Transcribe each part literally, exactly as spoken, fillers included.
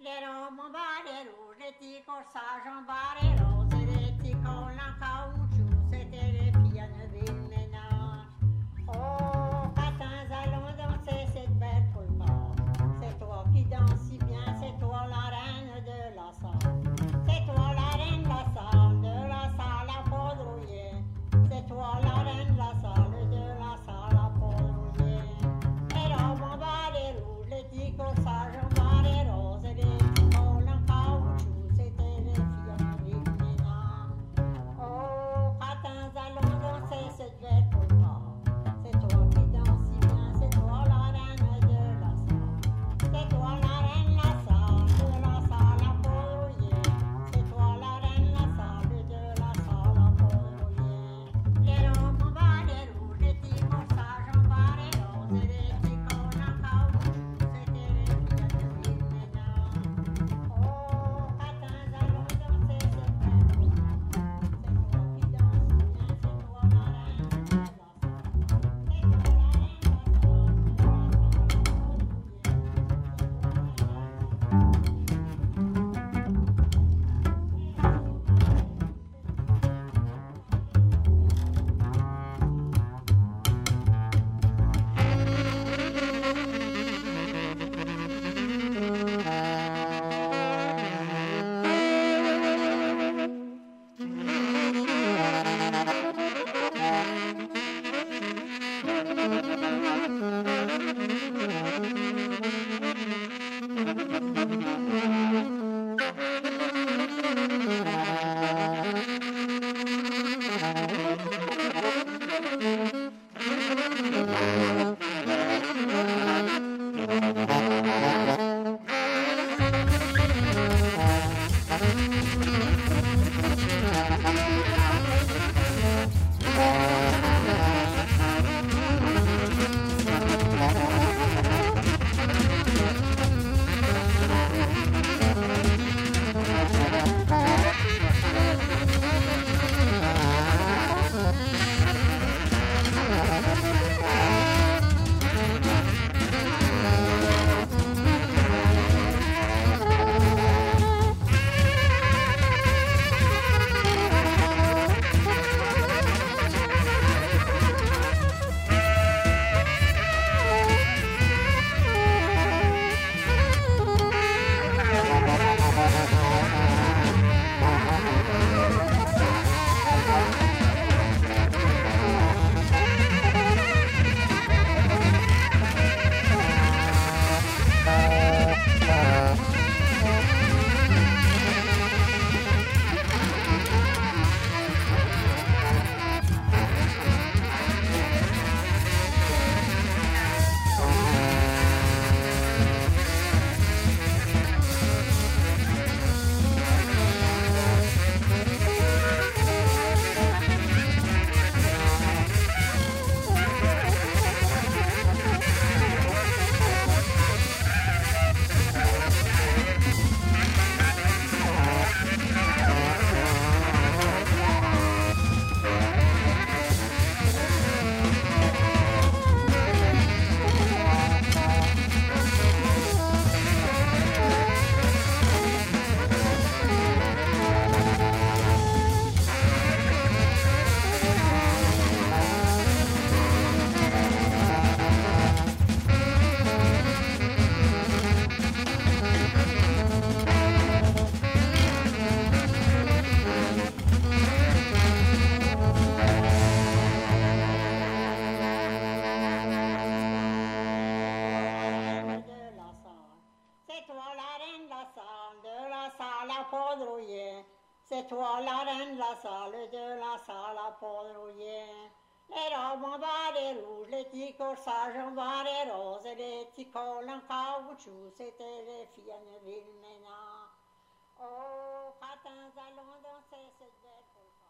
Les robes en balai rouge, les petits corsages en balai rose et les petits cols en caoutchouc, c'était les filles à Neuville-Ménage. Oh, patins, allons danser cette belle polka. C'est toi qui danses si bien, c'est toi la reine de la salle. C'est toi la reine de la salle, de la salle à poudrouiller. C'est toi la reine de la salle, de la salle à poudrouiller. Les robes en balai rouge, les petits corsages en balai rose et les petits cols en caoutchouc, c'était les filles à Neuville-Ménage. Oh, patins, allons danser cette belle polka. C'est toi qui danses si bien, c'est toi la reine de la salle. C'est toi la reine de la salle, de la salle à poudrouiller. C'est toi la reine de la salle, de la salle à poudrouiller. Les robes en balai rouge, les petits corsages en balai rose et les petits cols en caoutchouc, c'était les filles à Neuville-Ménage. Oh, patins, allons danser cette belle polka. C'est toi qui danses si bien, c'est toi la reine de la salle. C'est toi la reine de la salle, de la salle à poudrouiller. C'est toi la reine de la salle, de la salle à poudrouiller. C'est toi la reine de la salle, de la salle à poudrouiller. C'est toi la reine de la salle, de la salle à poudrouiller. Les robes en balai rouge, les petits corsages en balai rose et les petits cols en caoutchouc, c'était les filles à Neuville-Ménage. Oh, patins, allons danser cette belle polka.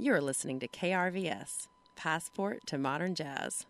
You're listening to K R V S, Passport to Modern Jazz.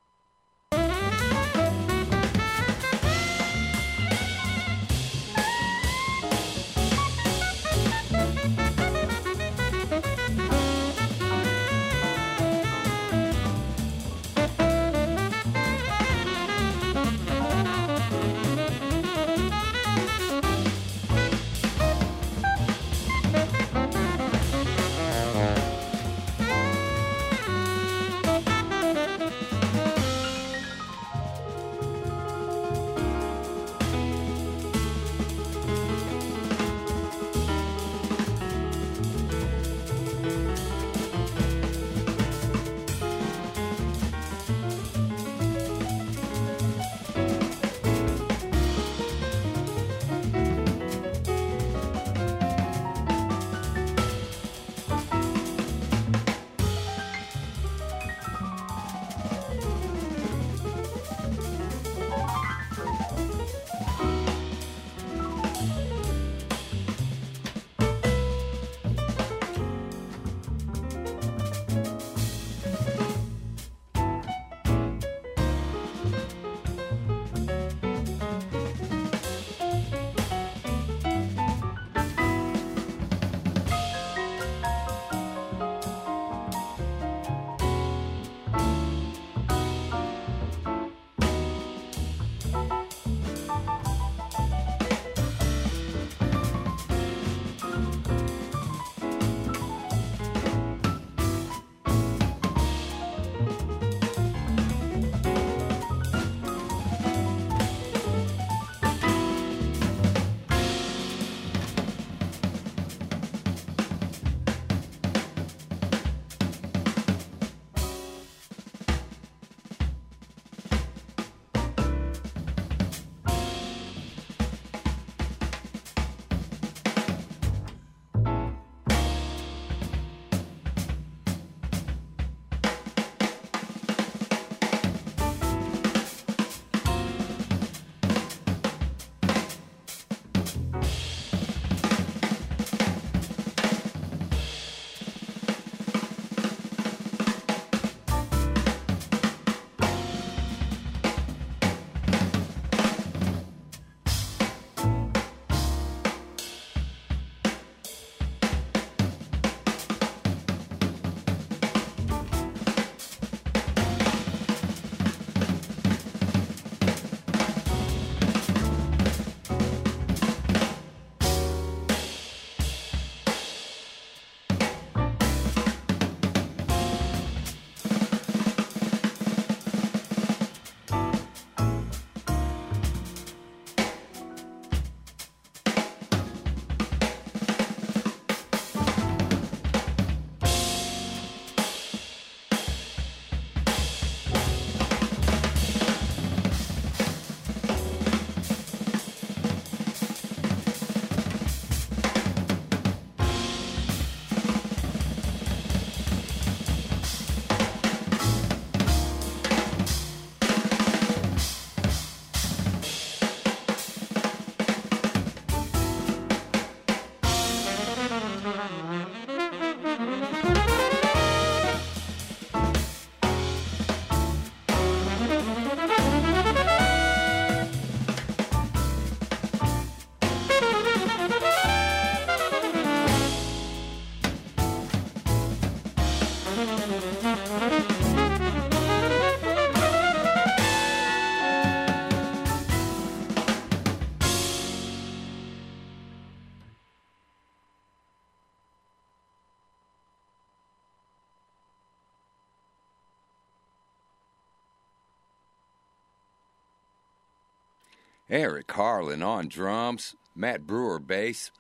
Eric Harlan on drums, Matt Brewer bass,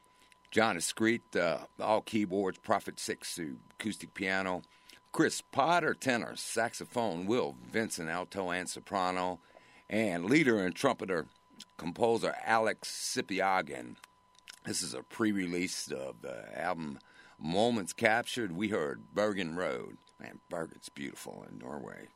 John Escreet, uh, all keyboards, Prophet Six acoustic piano, Chris Potter tenor, saxophone, Will Vincent alto and soprano, and leader and trumpeter, composer Alex Sipiagin. This is a pre-release of the album Moments Captured. We heard Bergen Road. Man, Bergen's beautiful in Norway.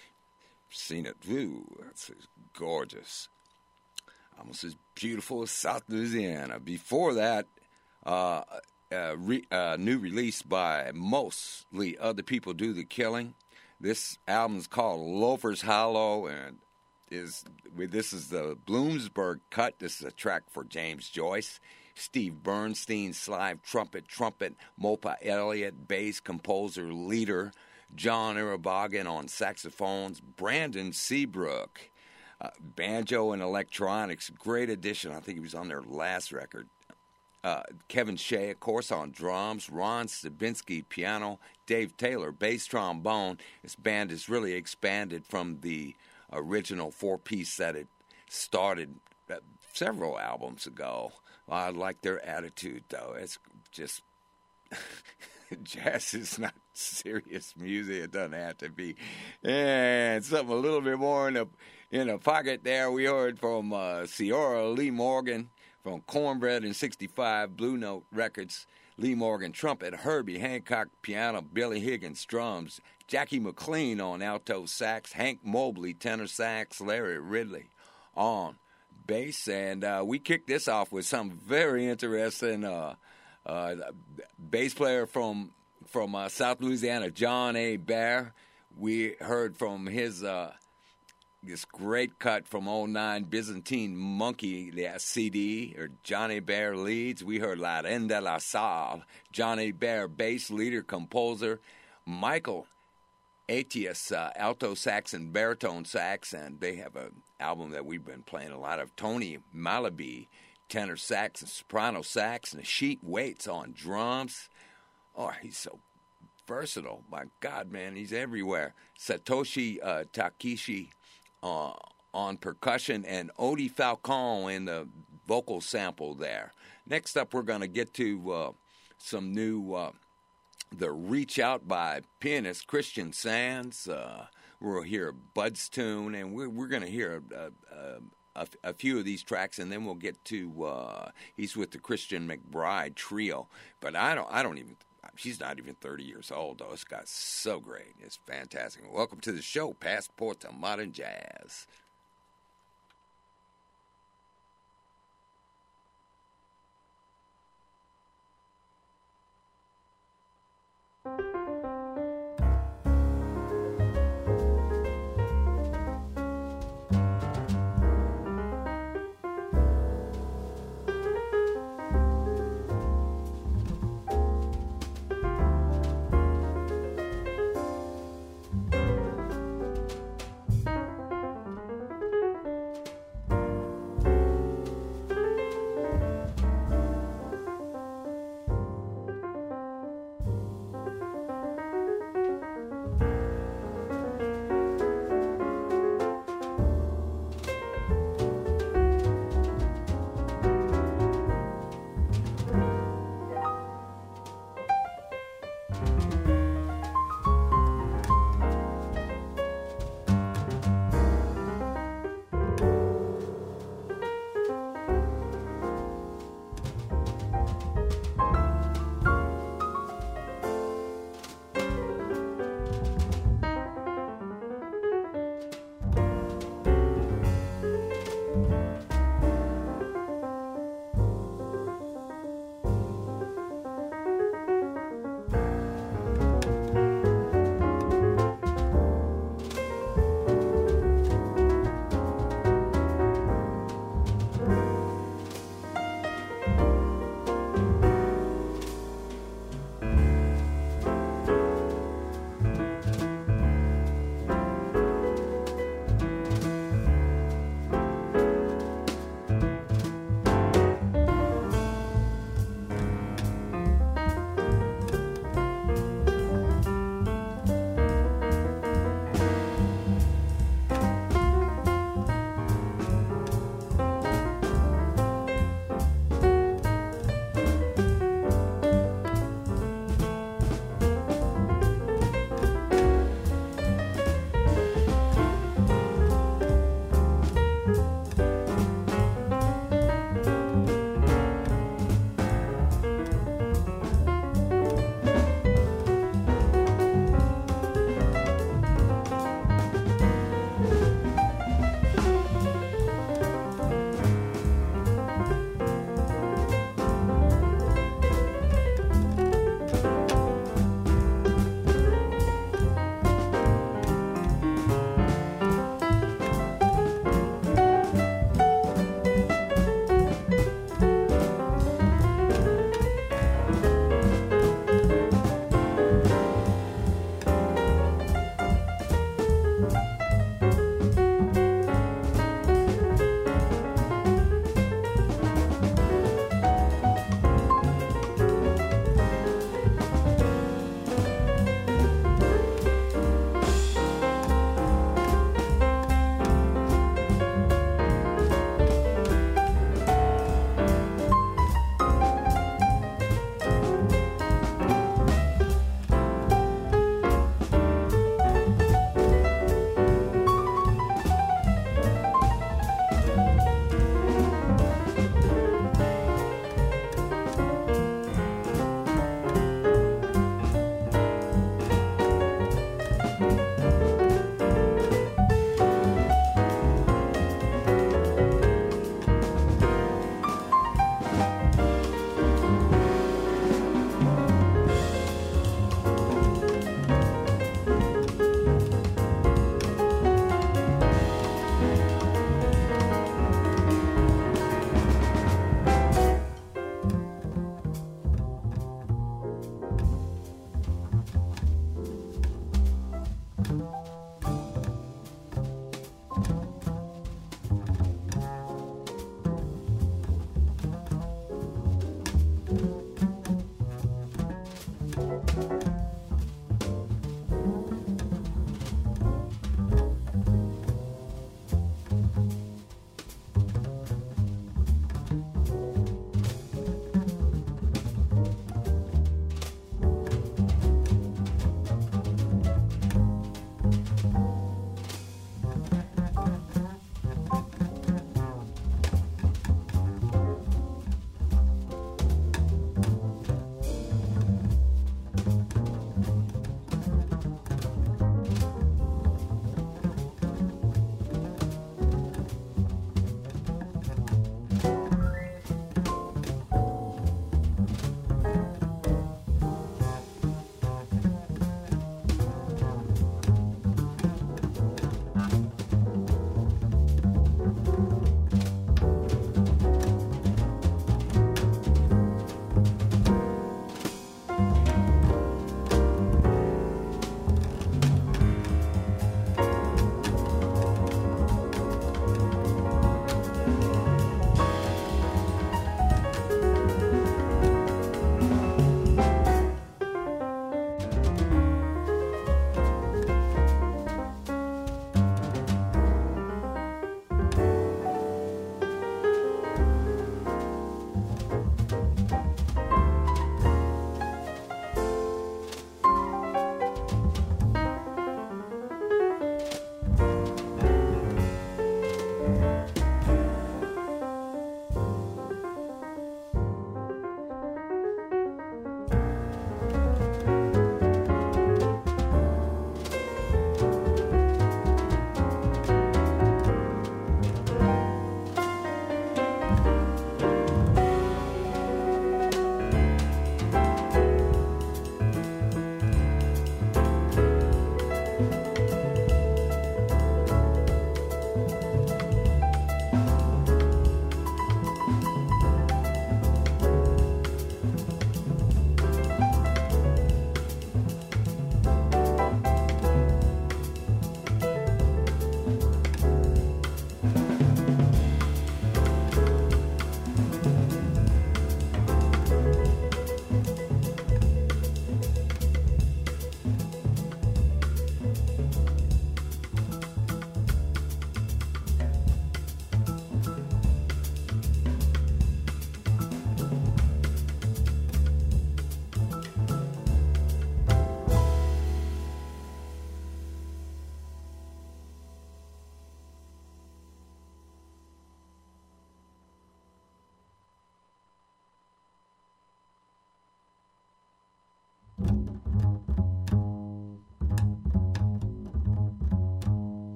Seen it. Ooh, it's gorgeous. Almost as beautiful as South Louisiana. Before that, uh, uh, re, uh, new release by mostly other people do the killing. This album's called Loafer's Hollow, and is this is the Bloomsburg cut. This is a track for James Joyce, Steve Bernstein, slide trumpet, trumpet, Mopa Elliott, bass, composer, leader, John Irabagan on saxophones, Brandon Seabrook, uh, banjo and electronics, great addition. I think he was on their last record. Uh, Kevin Shea, of course, on drums, Ron Stabinsky, piano, Dave Taylor, bass trombone. This band has really expanded from the original four-piece that it started uh, several albums ago. Well, I like their attitude, though. It's just jazz is not serious music. It doesn't have to be. And something a little bit more in the in the pocket there. We heard from uh, Ciora Lee Morgan from Cornbread in sixty-five, Blue Note Records. Lee Morgan trumpet, Herbie Hancock piano, Billy Higgins drums, Jackie McLean on alto sax, Hank Mobley tenor sax, Larry Ridley on bass. And uh, we kicked this off with some very interesting uh, uh, bass player from from uh, South Louisiana, John A. Baer. We heard from his uh, this great cut from oh nine Byzantine Monkey, the C D, or Johnny Baer leads. We heard La Reine de la Salle, Johnny Baer bass, leader, composer, Michael Atius, uh, alto sax and baritone sax, and they have an album that we've been playing a lot of. Tony Malaby, tenor sax and soprano sax, and Sheet Waits on drums. Oh, he's so versatile. My God, man, he's everywhere. Satoshi uh, Takishi uh, on percussion, and Odie Falcon in the vocal sample there. Next up, we're going to get to uh, some new... Uh, The Reach Out by pianist Christian Sands. Uh, we'll hear Bud's tune, and we're, we're going to hear a, a, a, a few of these tracks, and then we'll get to uh, he's with the Christian McBride Trio. But I don't, I don't even. She's not even thirty years old, though. This guy's so great. It's fantastic. Welcome to the show, Passport to Modern Jazz.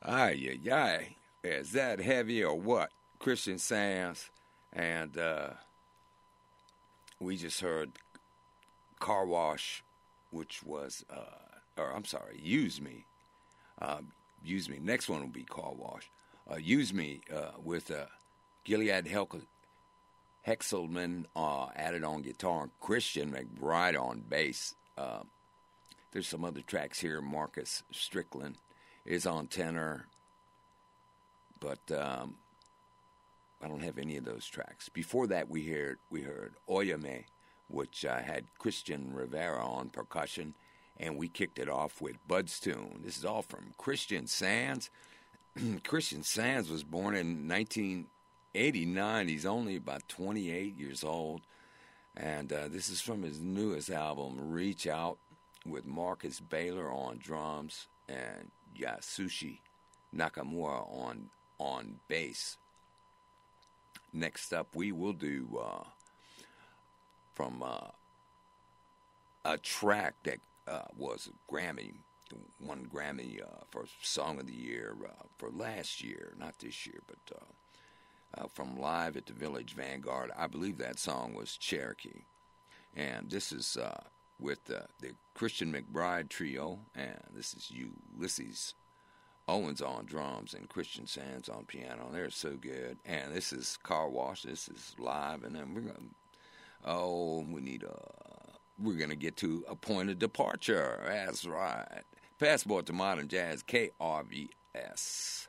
Ay, ay, ay. Is that heavy or what? Christian Sands. And uh, we just heard Car Wash, which was, uh, or I'm sorry, Use Me. Uh, Use Me. Next one will be Car Wash. Uh, Use Me uh, with uh, Gilead Hel- Hexelman uh, added on guitar, and Christian McBride on bass. Uh, there's some other tracks here. Marcus Strickland is on tenor, but um, I don't have any of those tracks. Before that, we heard we heard Oyame, which uh, had Christian Rivera on percussion, and we kicked it off with Bud's Tune. This is all from Christian Sands. Christian Sands was born in nineteen eighty-nine. He's only about twenty-eight years old, and uh, this is from his newest album, Reach Out, with Marcus Baylor on drums and Yasushi Nakamura on on bass. Next up, we will do uh, from uh, a track that uh, was a Grammy, won Grammy uh, for Song of the Year uh, for last year, not this year, but uh, uh, from Live at the Village Vanguard. I believe that song was Cherokee. And this is uh, with uh, the Christian McBride Trio, and this is Ulysses Owens on drums and Christian Sands on piano. They're so good. And this is Car Wash. This is live, and then we're gonna oh, we need a we're gonna get to a point of departure. That's right. Passport to Modern Jazz, K R V S.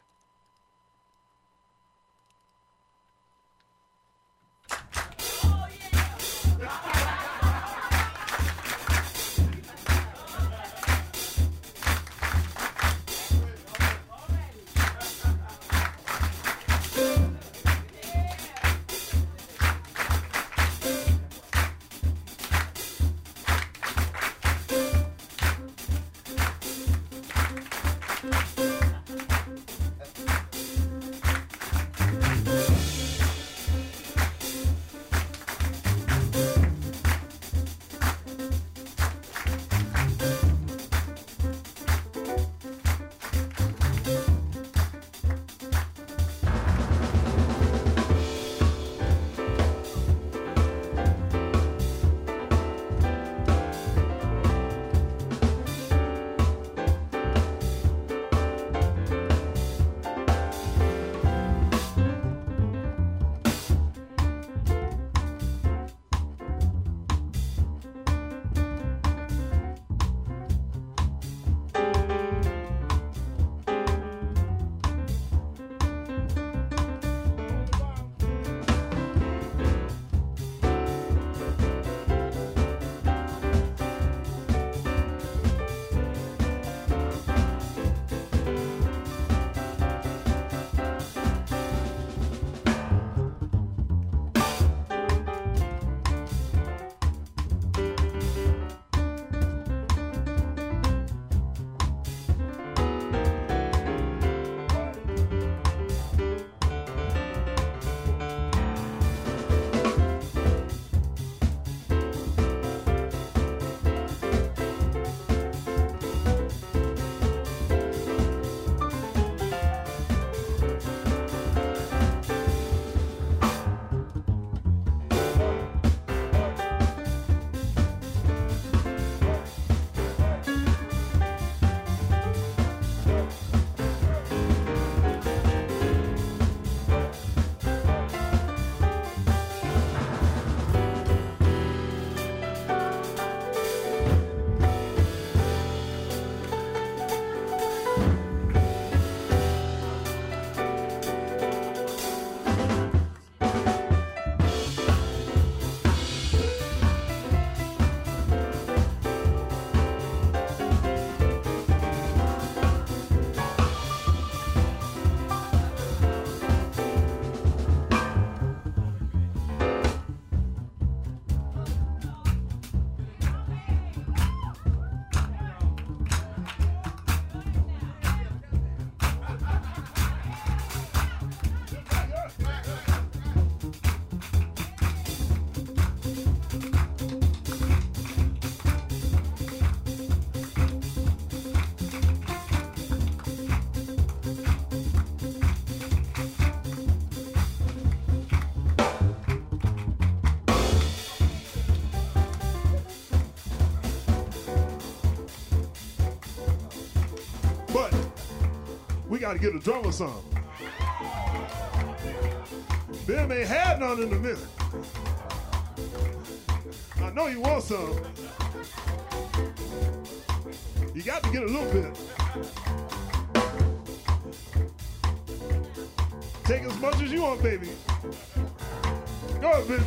Oh yeah. got to get a drummer some. Bill ain't had none in a minute. I know you want some. You got to get a little bit. Take as much as you want, baby. Go ahead, baby.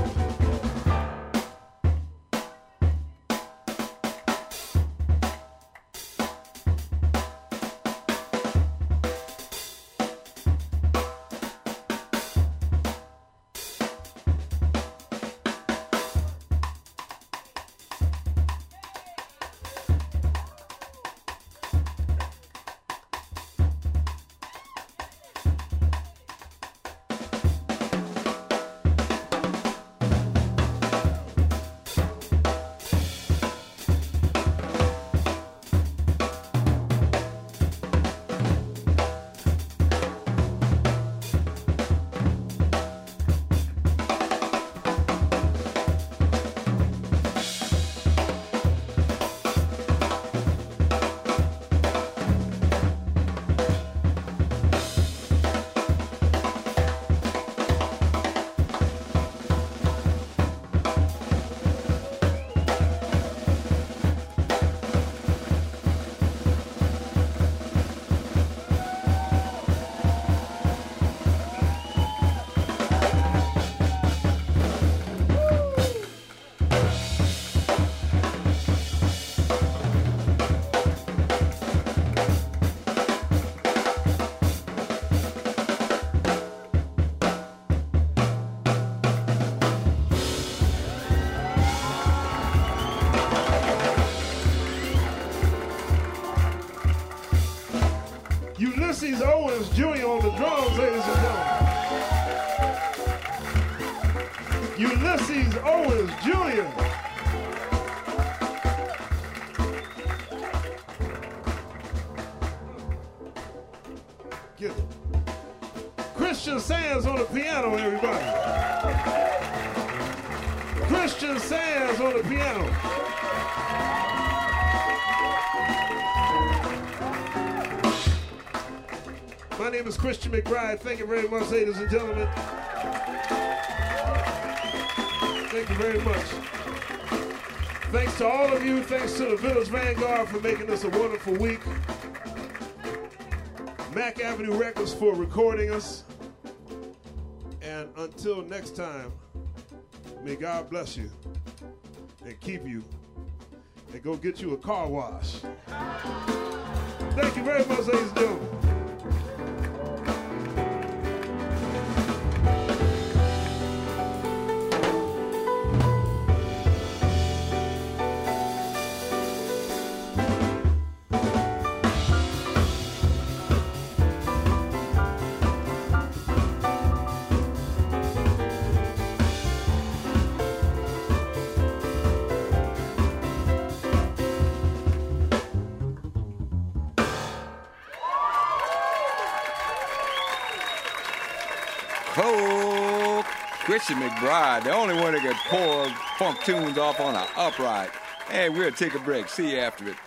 Ulysses Owens Junior on the drums, ladies and gentlemen. Ulysses Owens Junior Get it. Christian Sands on the piano, everybody. Christian Sands on the piano. My name is Christian McBride. Thank you very much, ladies and gentlemen. Thank you very much. Thanks to all of you. Thanks to the Village Vanguard for making this a wonderful week. Mac Avenue Records for recording us. And until next time, may God bless you and keep you and go get you a car wash. Thank you very much, ladies and gentlemen. Christian McBride, the only one that can pour funk tunes off on an upright. Hey, we'll take a break. See you after it.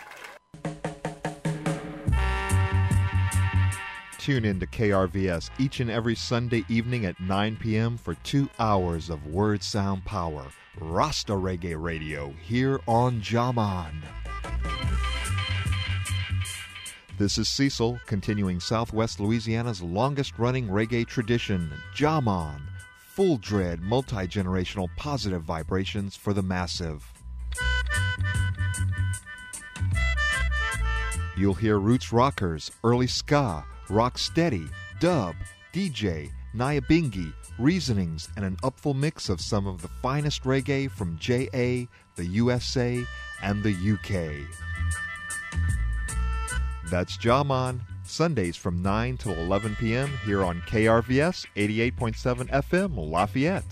Tune in to K R V S each and every Sunday evening at nine p.m. for two hours of word sound power. Rasta Reggae Radio here on Jaman. This is Cecil, continuing Southwest Louisiana's longest-running reggae tradition, Jaman. Full dread, multi-generational positive vibrations for the massive. You'll hear roots rockers, early ska, rock steady, dub, D J, Nyabingi, reasonings, and an upful mix of some of the finest reggae from J A, the U S A, and the U K. That's Jaman, Sundays from nine till eleven p.m. here on K R V S eighty-eight point seven F M, Lafayette.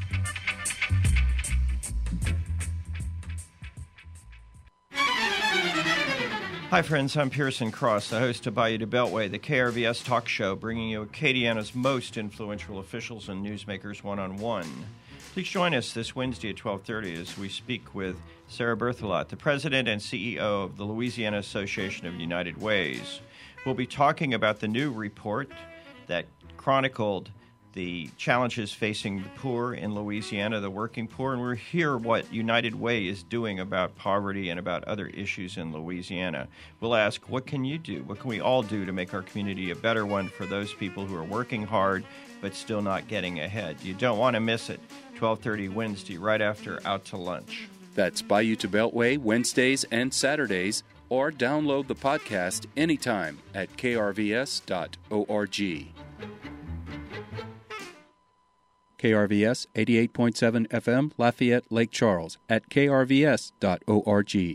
Hi friends, I'm Pearson Cross, the host of Bayou de Beltway, the K R V S talk show, bringing you Acadiana's most influential officials and newsmakers one-on-one. Please join us this Wednesday at twelve thirty as we speak with Sarah Berthelot, the president and C E O of the Louisiana Association of United Ways. We'll be talking about the new report that chronicled the challenges facing the poor in Louisiana, the working poor, and we'll hear what United Way is doing about poverty and about other issues in Louisiana. We'll ask, what can you do? What can we all do to make our community a better one for those people who are working hard but still not getting ahead? You don't want to miss it. twelve thirty Wednesday, right after Out to Lunch. That's Bayou to Beltway, Wednesdays and Saturdays, or download the podcast anytime at k r v s dot org. K R V S eighty-eight point seven F M, Lafayette, Lake Charles, at k r v s dot org.